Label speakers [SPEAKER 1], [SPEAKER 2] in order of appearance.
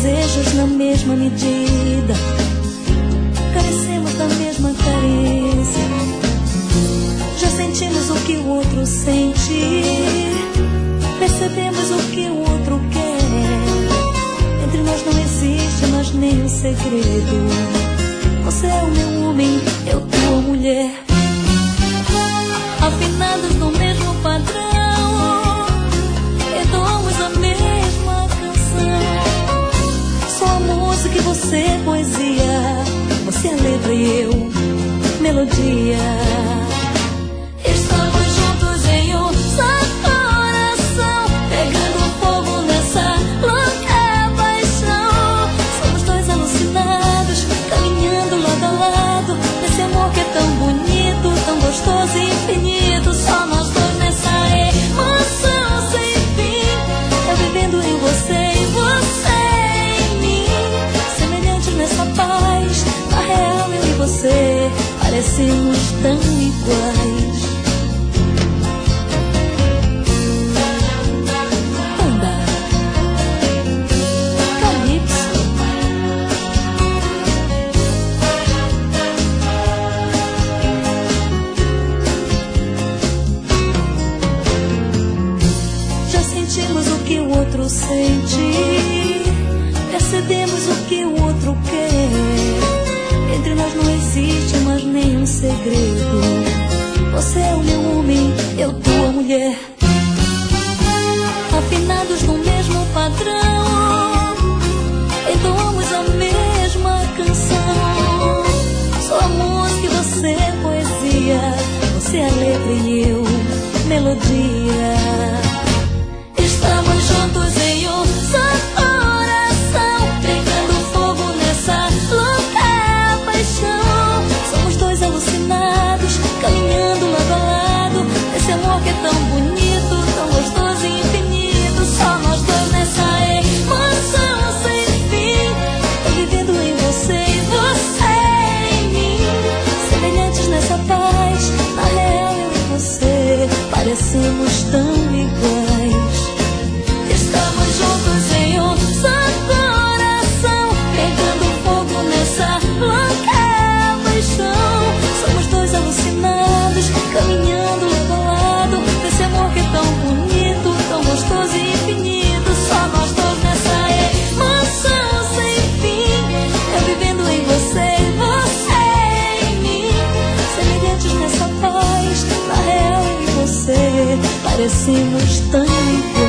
[SPEAKER 1] desejos na mesma medida, carecemos da mesma carência. Já sentimos o que o outro sente, percebemos o que o outro quer. Entre nós não existe mais nenhum segredo. Você é o meu homem, eu tua mulher. Afinados no mesmo padrão, entoamos a mesma canção. Sou a música e você é poesia, você é letra e eu melodia. Estamos juntos em um só coração, pegando fogo nessa louca paixão. Somos dois alucinados, caminhando lado a lado, nesse amor que é tão bonito, tão gostoso e infinito. Só nós dois nessa emoção sem fim, eu vivendo em você e você em mim, semelhantes nessa paz. Na real eu e você parecemos tão iguais. Banda Calypso. Já sentimos o que o outro sente, percebemos o que o outro quer. Entre nós não existe mais nenhum segredo. Você é o meu homem, eu tua mulher. Afinados no mesmo padrão, entoamos a mesma canção. Sou a música e você é poesia, você é letra e eu melodia. Estamos juntos em um só coração, pegando fogo nessa louca paixão. Somos dois alucinados, caminhando lado a lado, esse amor que é tão bonito, tão gostoso e infinito. Só nós dois nessa emoção sem fim, eu vivendo em você e você em mim, semelhantes nessa paz. Na real eu e você parecemos tão iguais. Estamos juntos em um só coração, pegando fogo nessa louca paixão. Somos dois alucinados, caminhando lado a lado, nesse amor que é tão bonito, tão gostoso e infinito. Só nós dois nessa emoção sem fim, eu vivendo em você e você em mim, semelhantes nessa paz. Na real eu e você parecemos tão iguais.